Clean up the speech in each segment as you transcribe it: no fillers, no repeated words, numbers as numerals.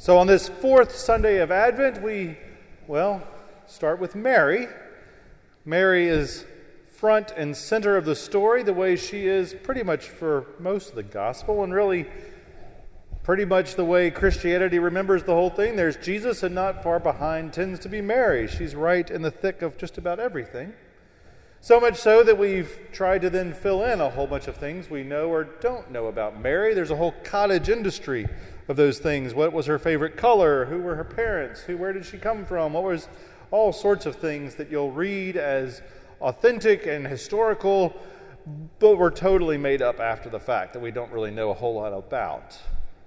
So on this fourth Sunday of Advent, we, start with Mary. Mary is front and center of the story, the way she is pretty much for most of the gospel, and really pretty much the way Christianity remembers the whole thing. There's Jesus, and not far behind tends to be Mary. She's right in the thick of just about everything. So much so that we've tried to then fill in a whole bunch of things we know or don't know about Mary. There's a whole cottage industry of those things. What was her favorite color? Who were her parents? Where did she come from? What was all sorts of things that you'll read as authentic and historical, but were totally made up after the fact that we don't really know a whole lot about.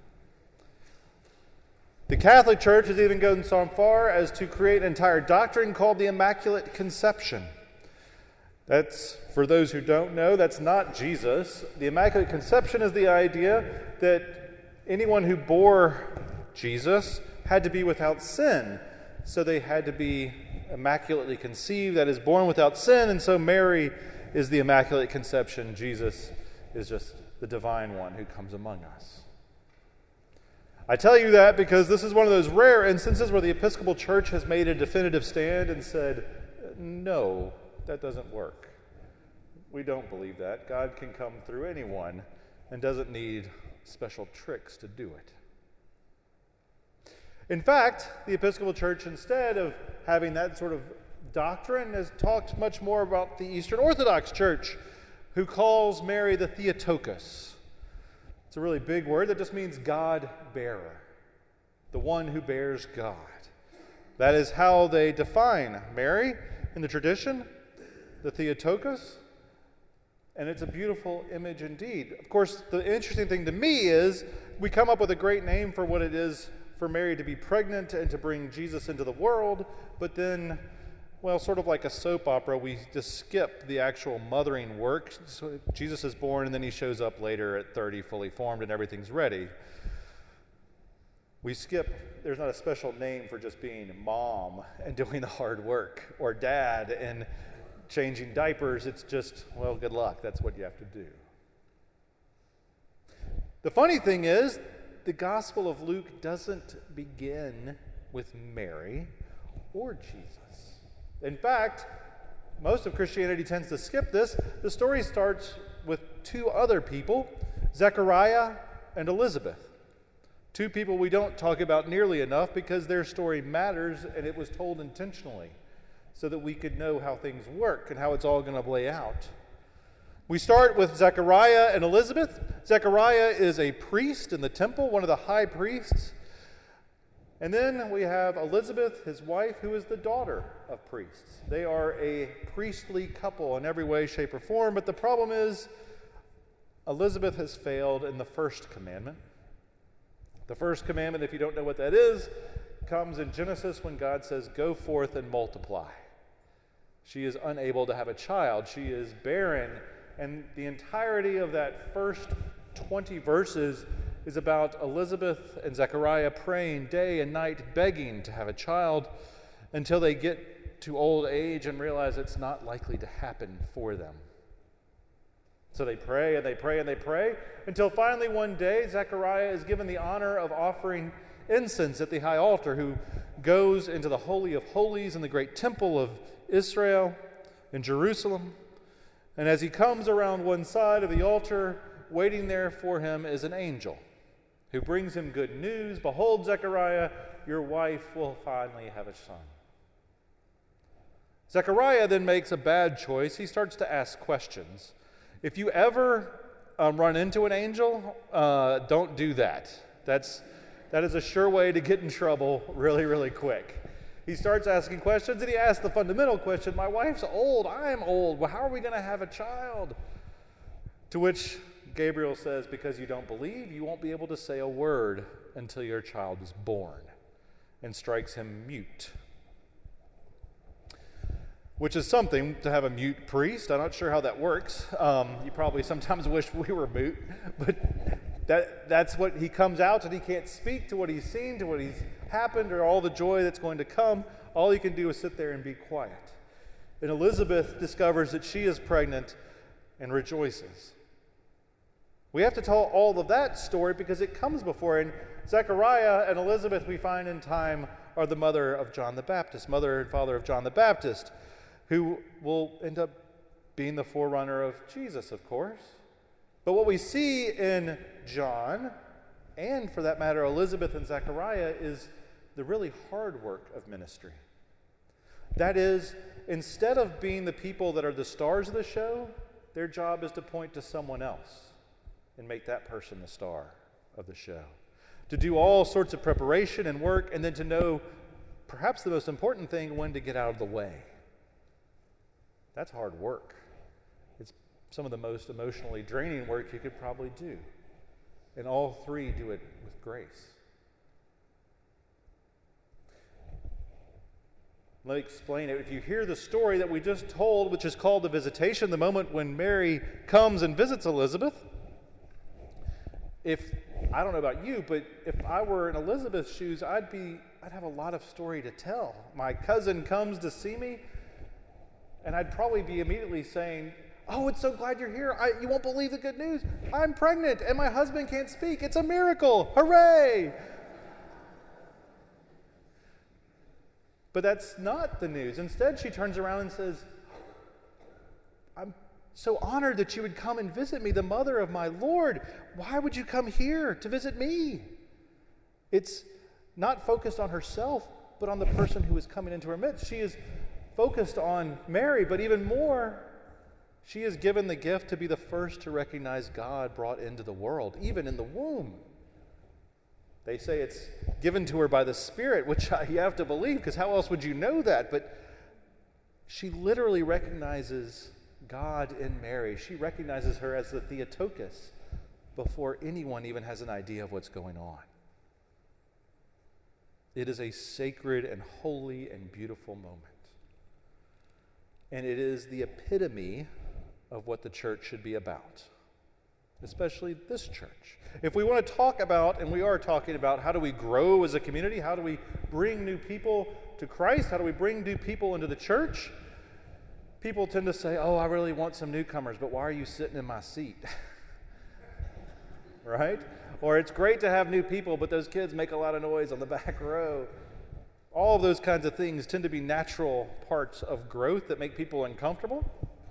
The Catholic Church has even gone so far as to create an entire doctrine called the Immaculate Conception. That's, for those who don't know, that's not Jesus. The Immaculate Conception is the idea that anyone who bore Jesus had to be without sin. So they had to be immaculately conceived, that is, born without sin. And so Mary is the Immaculate Conception. Jesus is just the divine one who comes among us. I tell you that because this is one of those rare instances where the Episcopal Church has made a definitive stand and said, no, that doesn't work. We don't believe that. God can come through anyone and doesn't need special tricks to do it. In fact, the Episcopal Church, instead of having that sort of doctrine, has talked much more about the Eastern Orthodox Church, who calls Mary the Theotokos. It's a really big word that just means God-bearer, the one who bears God. That is how they define Mary in the tradition, the Theotokos, and it's a beautiful image indeed. Of course, the interesting thing to me is we come up with a great name for what it is for Mary to be pregnant and to bring Jesus into the world, but then, sort of like a soap opera, we just skip the actual mothering work. So Jesus is born, and then he shows up later at 30, fully formed, and everything's ready. We skip, there's not a special name for just being mom and doing the hard work, or dad and changing diapers. It's just, good luck. That's what you have to do. The funny thing is, the Gospel of Luke doesn't begin with Mary or Jesus. In fact, most of Christianity tends to skip this. The story starts with two other people, Zechariah and Elizabeth. Two people we don't talk about nearly enough because their story matters, and it was told intentionally so that we could know how things work and how it's all going to play out. We start with Zechariah and Elizabeth. Zechariah is a priest in the temple, one of the high priests. And then we have Elizabeth, his wife, who is the daughter of priests. They are a priestly couple in every way, shape, or form, but the problem is Elizabeth has failed in the first commandment. The first commandment, if you don't know what that is, comes in Genesis when God says, "Go forth and multiply." She is unable to have a child. She is barren. And the entirety of that first 20 verses is about Elizabeth and Zechariah praying day and night, begging to have a child until they get to old age and realize it's not likely to happen for them. So they pray and they pray and they pray until finally one day Zechariah is given the honor of offering incense at the high altar, who goes into the Holy of Holies in the great temple of Israel in Jerusalem. And as he comes around one side of the altar, waiting there for him is an angel who brings him good news. "Behold, Zechariah, your wife will finally have a son." Zechariah then makes a bad choice. He starts to ask questions. If you ever run into an angel, don't do that. That is a sure way to get in trouble really, really quick. He starts asking questions, and he asks the fundamental question, "My wife's old, I'm old. Well, how are we going to have a child?" To which Gabriel says, "Because you don't believe, you won't be able to say a word until your child is born," and strikes him mute. Which is something to have a mute priest. I'm not sure how that works. You probably sometimes wish we were mute, but that's what he comes out, and he can't speak to what he's seen, to what he's happened, or all the joy that's going to come. All he can do is sit there and be quiet. And Elizabeth discovers that she is pregnant and rejoices. We have to tell all of that story because it comes before. And Zechariah and Elizabeth, we find in time, are the mother of John the Baptist, mother and father of John the Baptist, who will end up being the forerunner of Jesus, of course. But what we see in John, and for that matter, Elizabeth and Zechariah, is the really hard work of ministry. That is, instead of being the people that are the stars of the show, their job is to point to someone else and make that person the star of the show. To do all sorts of preparation and work, and then to know, perhaps the most important thing, when to get out of the way. That's hard work. It's some of the most emotionally draining work you could probably do. And all three do it with grace. Let me explain it. If you hear the story that we just told, which is called the visitation, the moment when Mary comes and visits Elizabeth, I don't know about you, but if I were in Elizabeth's shoes, I'd have a lot of story to tell. My cousin comes to see me, and I'd probably be immediately saying, "Oh, it's so glad you're here. You won't believe the good news. I'm pregnant, and my husband can't speak. It's a miracle. Hooray!" But that's not the news. Instead, she turns around and says, "I'm so honored that you would come and visit me, the mother of my Lord. Why would you come here to visit me?" It's not focused on herself, but on the person who is coming into her midst. She is focused on Mary, but even more, she is given the gift to be the first to recognize God brought into the world, even in the womb. They say it's given to her by the Spirit, which you have to believe, because how else would you know that? But she literally recognizes God in Mary. She recognizes her as the Theotokos before anyone even has an idea of what's going on. It is a sacred and holy and beautiful moment. And it is the epitome of what the church should be about, especially this church. If we want to talk about, and we are talking about, how do we grow as a community? How do we bring new people to Christ? How do we bring new people into the church? People tend to say, "Oh, I really want some newcomers, but why are you sitting in my seat?" Right? Or it's great to have new people, but those kids make a lot of noise on the back row. All of those kinds of things tend to be natural parts of growth that make people uncomfortable.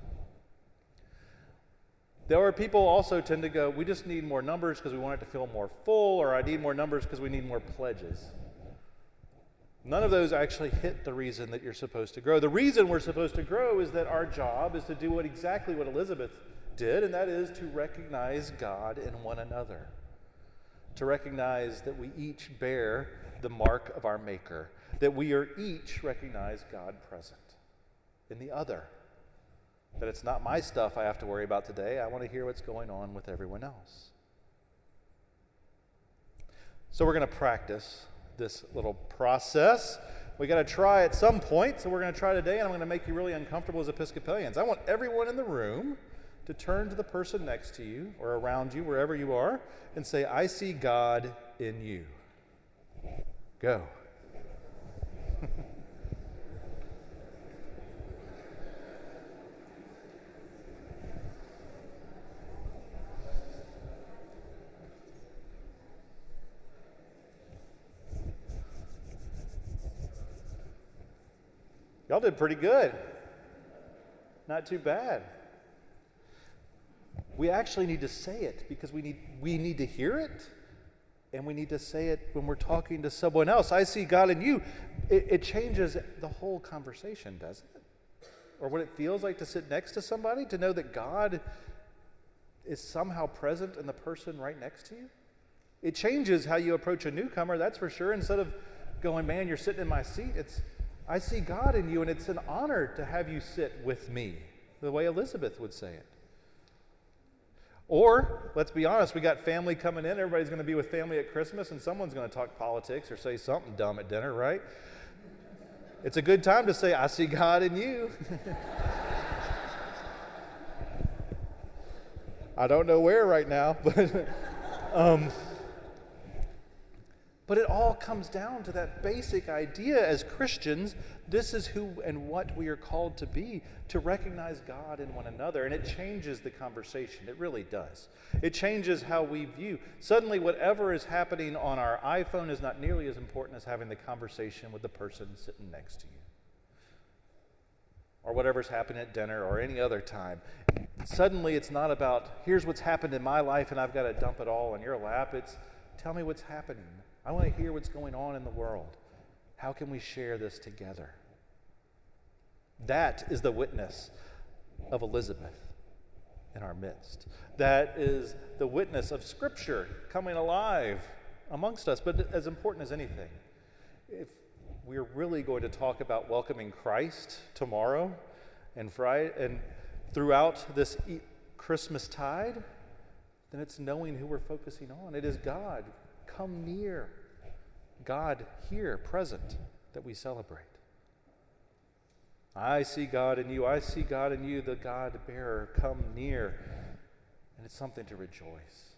There are people also tend to go, "We just need more numbers because we want it to feel more full," or "I need more numbers because we need more pledges." None of those actually hit the reason that you're supposed to grow. The reason we're supposed to grow is that our job is to do exactly what Elizabeth did, and that is to recognize God in one another. To recognize that we each bear the mark of our Maker, that we are each recognize God present in the other. That it's not my stuff I have to worry about today. I want to hear what's going on with everyone else. So we're going to practice this little process. We got to try at some point, so we're going to try today, and I'm going to make you really uncomfortable as Episcopalians. I want everyone in the room to turn to the person next to you or around you, wherever you are, and say, "I see God in you." Go. Y'all did pretty good. Not too bad. We actually need to say it because we need to hear it, and we need to say it when we're talking to someone else. "I see God in you." It changes the whole conversation, doesn't it? Or what it feels like to sit next to somebody, to know that God is somehow present in the person right next to you. It changes how you approach a newcomer, that's for sure. Instead of going, "Man, you're sitting in my seat," it's, "I see God in you, and it's an honor to have you sit with me," the way Elizabeth would say it. Or, let's be honest, we got family coming in. Everybody's going to be with family at Christmas, and someone's going to talk politics or say something dumb at dinner, right? It's a good time to say, "I see God in you." I don't know where right now, but But it all comes down to that basic idea as Christians. This is who and what we are called to be, to recognize God in one another. And it changes the conversation. It really does. It changes how we view. Suddenly, whatever is happening on our iPhone is not nearly as important as having the conversation with the person sitting next to you, or whatever's happening at dinner or any other time. Suddenly, it's not about, here's what's happened in my life and I've got to dump it all in your lap. It's, tell me what's happening. I want to hear what's going on in the world. How can we share this together? That is the witness of Elizabeth in our midst. That is the witness of Scripture coming alive amongst us. But as important as anything, if we're really going to talk about welcoming Christ tomorrow and Friday and throughout this Christmas tide, then it's knowing who we're focusing on. It is God. Come near. God here, present, that we celebrate. I see God in you. I see God in you, the God bearer. Come near. And it's something to rejoice.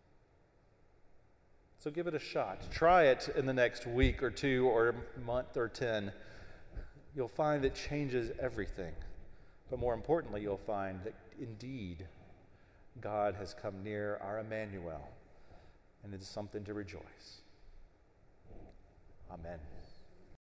So give it a shot. Try it in the next week or 2 or month or 10. You'll find it changes everything. But more importantly, you'll find that indeed God has come near, our Emmanuel. And it is something to rejoice. Amen.